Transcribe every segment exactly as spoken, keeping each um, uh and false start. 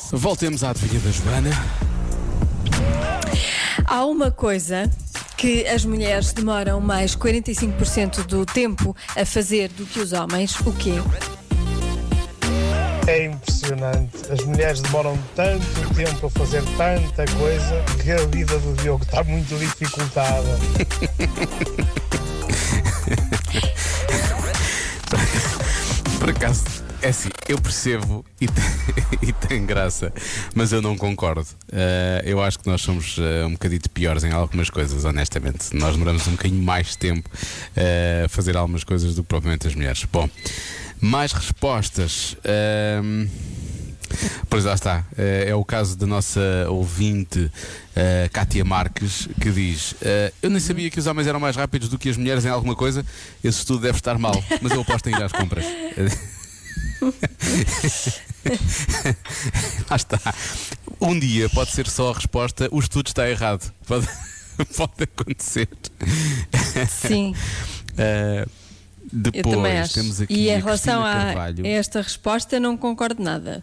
Voltemos à adivinha da Joana. Há uma coisa que as mulheres demoram mais quarenta e cinco por cento do tempo a fazer do que os homens. O quê? É impressionante. As mulheres demoram tanto tempo a fazer tanta coisa que a vida do Diogo está muito dificultada. Por acaso, é assim, eu percebo e tem, e tem graça, mas eu não concordo. Uh, eu acho que nós somos uh, um bocadito piores em algumas coisas, honestamente. Nós demoramos um bocadinho mais tempo uh, a fazer algumas coisas do que propriamente as mulheres. Bom, mais respostas. Uh, Pois lá está, é o caso da nossa ouvinte uh, Cátia Marques, que diz: uh, eu nem sabia que os homens eram mais rápidos do que as mulheres em alguma coisa. Esse estudo deve estar mal, mas eu aposto em ir às compras. Lá está. Um dia pode ser só a resposta: o estudo está errado. Pode, pode acontecer. Sim. uh, Depois temos aqui e em a relação Cristina a Carvalho. esta resposta não concordo nada.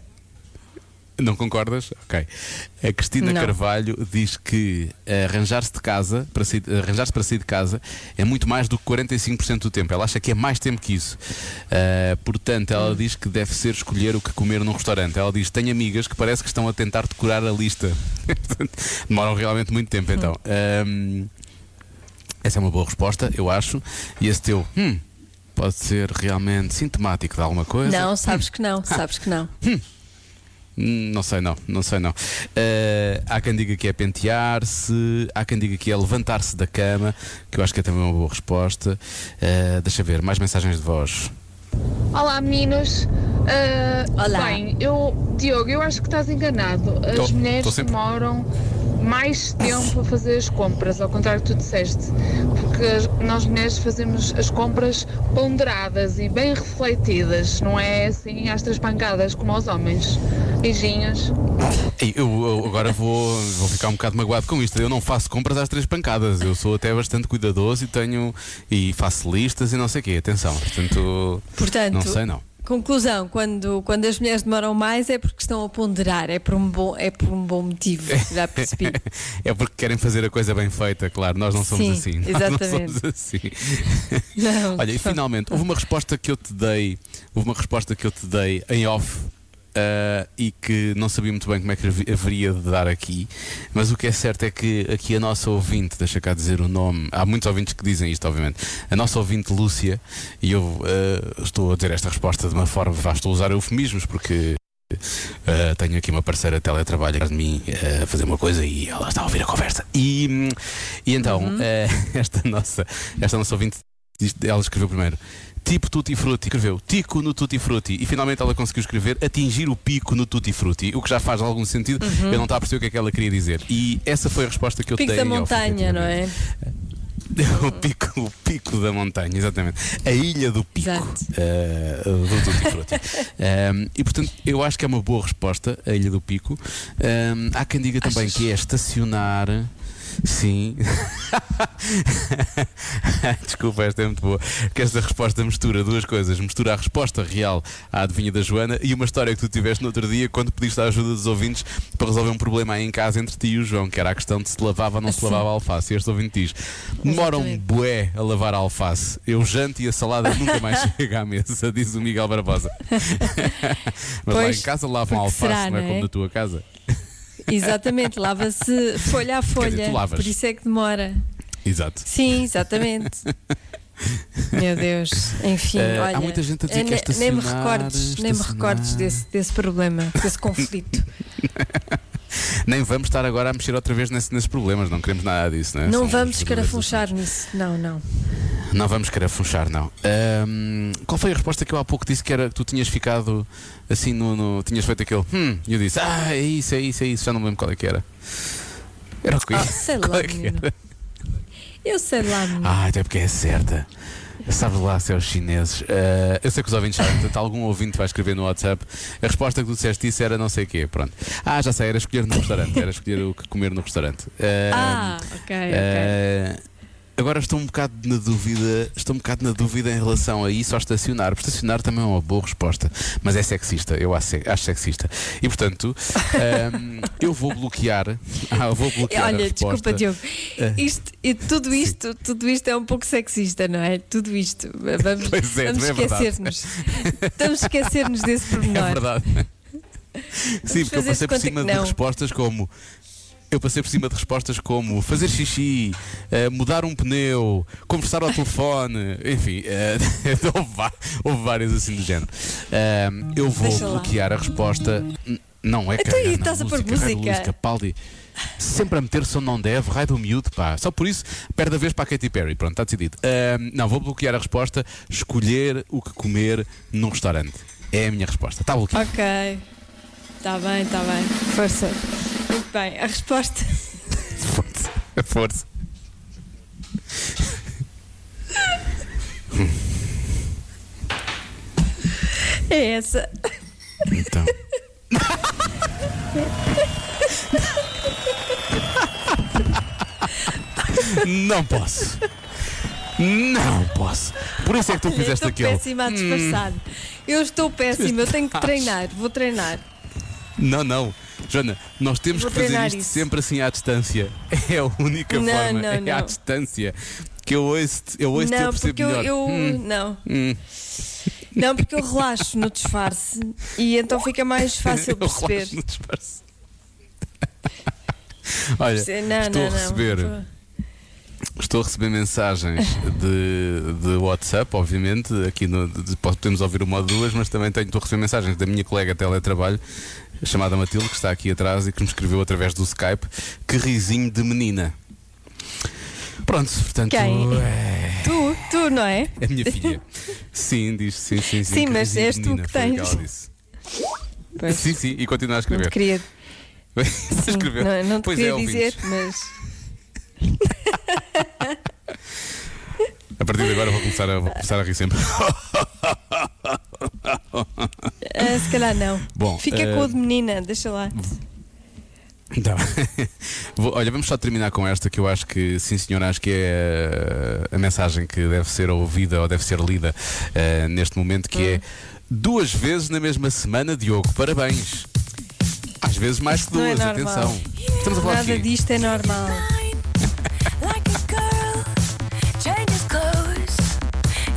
Não concordas? Ok. A Cristina Não. Carvalho diz que arranjar-se de casa, para sair, arranjar-se para sair de casa é muito mais do que quarenta e cinco por cento do tempo. Ela acha que é mais tempo que isso. Uh, portanto, ela hum. diz que deve ser escolher o que comer num restaurante. Ela diz: tenho amigas que parece que estão a tentar decorar a lista. Demoram realmente muito tempo, então. Hum. Um, essa é uma boa resposta, eu acho. E esse teu hum, pode ser realmente sintomático de alguma coisa. Não, sabes hum. que não, ah. sabes que não. Hum. Não sei não, não sei não. Uh, há quem diga que é pentear-se, há quem diga que é levantar-se da cama, que eu acho que é também uma boa resposta. Uh, deixa ver, mais mensagens de voz. Olá meninos. Uh, Olá. Bem, eu, Diogo, eu acho que estás enganado. As tô, mulheres tô demoram mais tempo a fazer as compras, ao contrário do que tu disseste, porque as, nós mulheres fazemos as compras ponderadas e bem refletidas, não é assim às três pancadas como aos homens. Beijinhos. Eu, eu agora vou, vou ficar um bocado magoado com isto. Eu não faço compras às três pancadas. Eu sou até bastante cuidadoso e tenho e faço listas e não sei o quê. Atenção, portanto, Portanto, não sei não. Conclusão, quando, quando as mulheres demoram mais é porque estão a ponderar, é por um bom, é por um bom motivo, já percebi. É porque querem fazer a coisa bem feita, claro, nós não somos Sim, assim. Nós exatamente. não somos assim. Não, Olha, e finalmente, houve uma resposta que eu te dei, houve uma resposta que eu te dei em off. Uh, e que não sabia muito bem como é que haveria de dar aqui, mas o que é certo é que aqui a nossa ouvinte, deixa cá dizer o nome, há muitos ouvintes que dizem isto, obviamente, a nossa ouvinte Lúcia, e eu uh, estou a dizer esta resposta de uma forma, vá, estou a usar eufemismos porque uh, tenho aqui uma parceira de teletrabalho atrás de mim uh, a fazer uma coisa e ela está a ouvir a conversa. E, e então, uhum. uh, esta, nossa, esta nossa ouvinte, ela escreveu primeiro: tipo Tutti Frutti, escreveu tico no Tutti Frutti, e finalmente ela conseguiu escrever atingir o pico no Tutti Frutti, o que já faz algum sentido. Uhum. Eu não estava a perceber o que é que ela queria dizer. E essa foi a resposta que eu pico dei. Pico da montanha, não é? O pico, o pico da montanha, exatamente. A ilha do pico uh, do Tutti Frutti. um, E portanto eu acho que é uma boa resposta, a ilha do pico. um, Há quem diga também Achas? que é estacionar. Sim. Desculpa, esta é muito boa. Que esta resposta mistura duas coisas. Mistura a resposta real à adivinha da Joana e uma história que tu tiveste no outro dia quando pediste a ajuda dos ouvintes para resolver um problema aí em casa entre ti e o João, que era a questão de se lavava ou não se assim. lavava a alface. E este ouvinte diz: demoram um bué a lavar a alface. Eu janto e a salada nunca mais chega à mesa, diz o Miguel Barbosa. Mas pois, lá em casa lavam a alface, será, não é, não é como na tua casa. Exatamente, lava-se folha a folha. Quer dizer, tu lavas. Por isso é que demora. Exato. Sim, exatamente. Meu Deus, enfim, uh, olha, há muita gente a dizer é, que é estacionar, nem me recordes, estacionar. nem me recordes desse, desse problema, desse conflito. Nem vamos estar agora a mexer outra vez nesse, nesses problemas, não queremos nada disso, não é? Não São vamos escarafunchar nisso, não, não. Não vamos escarafunchar, não. Um, qual foi a resposta que eu há pouco disse que era que tu tinhas ficado assim no. no tinhas feito aquele hum, e eu disse: ah, é isso, é isso, é isso, já não me lembro qual é que era. Era o que? Ah, sei lá, é menino. Eu sei lá, menino. Ah, até porque é certa. Sabes lá se é os chineses. uh, Eu sei que os ouvintes sabem, portanto algum ouvinte vai escrever no WhatsApp. A resposta que tu disseste isso era não sei o quê. Pronto. Ah, já sei, era escolher no restaurante. Era escolher o que comer no restaurante. uh, Ah, ok, ok. uh, Agora estou um bocado na dúvida, estou um bocado na dúvida em relação a isso ao estacionar. Porque estacionar também é uma boa resposta, mas é sexista, eu acho, acho sexista. E portanto, um, eu vou bloquear. Ah, eu vou bloquear Olha, a resposta. desculpa, Diogo. Isto, e tudo isto, tudo isto é um pouco sexista, não é? Tudo isto. Vamos, Pois é, vamos é esquecer-nos. Vamos esquecer-nos desse pormenor. É verdade. Sim, porque eu fazer passei por de conta cima que de não. respostas como. Eu passei por cima de respostas como fazer xixi, uh, mudar um pneu, conversar ao telefone, enfim, uh, houve, va- houve várias assim do género. Uh, eu vou Deixa lá. bloquear a resposta. N- Não é Então, carregar e na estás a pôr música, raio do música? Luís Capaldi. Sempre a meter-se onde não deve, raio do miúdo, pá. Só por isso, perde a vez para a Katy Perry. Pronto, está decidido. Uh, não, vou bloquear a resposta. Escolher o que comer num restaurante. É a minha resposta. Está bloqueado. Ok. Está bem, está bem. Força. Muito bem. A resposta. Força. Força. É essa. Então. Não posso. Não posso. Por isso é que tu Olha, fizeste eu aquele. estou péssima a disfarçar. Eu estou péssima, eu tenho que treinar. Vou treinar. Não, não. Joana, nós temos Vou que fazer treinar isto isso. sempre assim à distância. É a única Não, forma. não, é à não. distância. Que eu ouço, eu ouço eu Não, percebo porque eu, melhor. eu Hum, não. hum. Não, porque eu relaxo no disfarce e então fica mais fácil Eu relaxo perceber. no disfarce. Olha, Não, estou não, a não. receber. Estou a receber mensagens de, de WhatsApp, obviamente. Aqui no, de, podemos ouvir uma ou duas, mas também tenho, estou a receber mensagens da minha colega teletrabalho, chamada Matilde, que está aqui atrás e que me escreveu através do Skype. Que risinho de menina. Pronto, portanto. Quem? É, Tu, tu, não é? é a minha filha. Sim, diz, sim, sim, sim. Sim, que mas risinho és de tu menina, que foi o tens. ela disse. Pois, Sim, sim, e continua a não escrever. te queria, sim, Escreveu. não, não te Pois queria é, dizer, ouvintes. mas A partir de agora vou começar a, vou começar a rir sempre. ah, se calhar não. Bom, Fica eh, com o de menina, deixa lá. Tá bem. Vou- Olha, vamos só terminar com esta que eu acho que, sim senhor, acho que é a, a mensagem que deve ser ouvida ou deve ser lida eh, neste momento, que é duas vezes na mesma semana, Diogo, parabéns. Às vezes mais que Não é duas, normal. atenção. Estamos a falar Nada aqui. disto é normal.